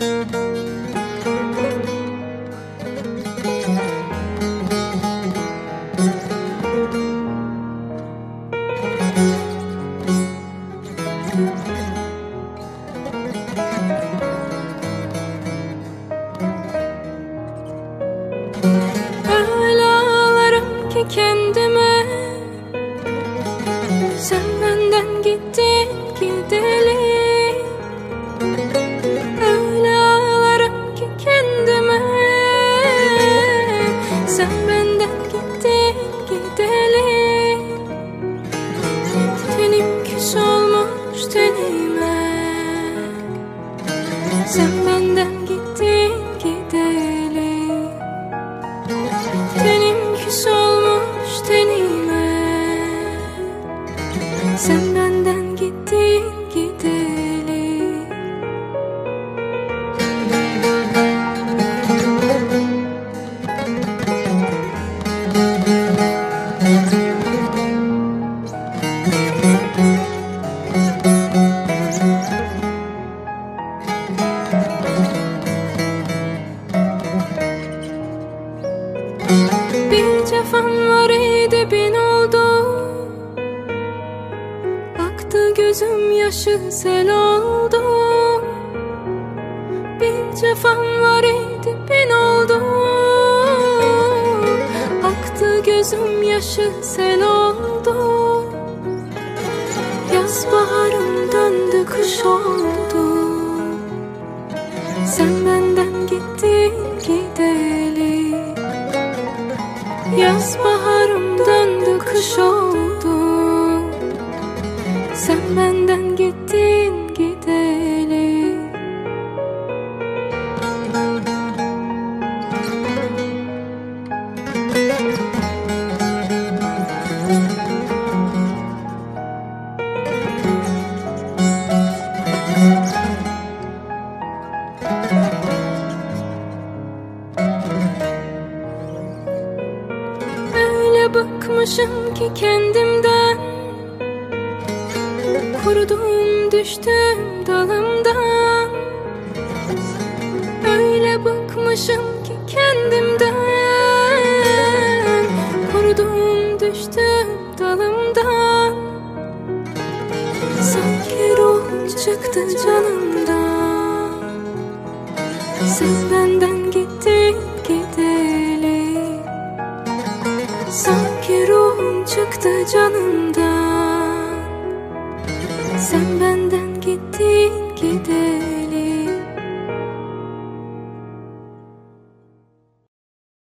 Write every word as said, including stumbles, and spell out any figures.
Öyle ağlarım ki kendime, sen benden gittin gideli. Öyle ağlarım ki kendime, sen benden gittin gideli. Tenim küs olmuş tenime, sen benden gittin gideli. Tenim küs olmuş tenime, sen benden gittin gideli. Bir cefam var idi bin oldu, aktı gözüm yaşı sel oldu. Bir cefam var idi bin oldu, aktı gözüm yaşı sel oldu. Yaz baharım döndü kış oldu, sen benden gittin gideli. Yaz baharım döndü kış oldu, sen benden gittin gideli. Öyle bıkmışım ki kendimden, kurudum düştüm dalımdan. Öyle bıkmışım ki kendimden, kurudum düştüm dalımdan. Sanki ruhum çıktı canımdan, sen benden